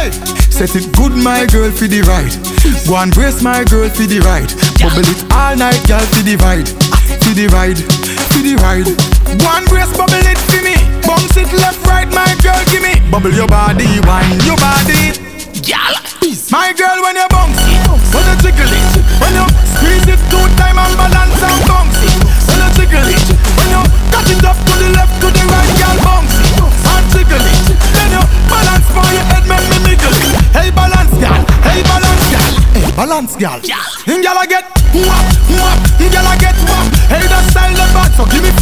Hey, set it good, my girl, for the ride. Go and brace my girl for the ride. Bubble it all night, girl, for the ride. For the ride, for the ride. Go and brace, bubble it for me. Bounce it left, right, my girl, give me. Bubble your body, wine your body. Girl, my girl, when you bounce it, when you jiggle it, when you squeeze it 2 times and balance and bounce it. When you jiggle it, when you cut it up to the left, to the right, girl, bounce it and jiggle it. Then you balance for your head, make me niggle it. Hey, balance, girl. Hey, balance, girl. Hey, balance, girl. Girl, I get whop, whop. Girl, I get whop. Hey, that style the back, so give me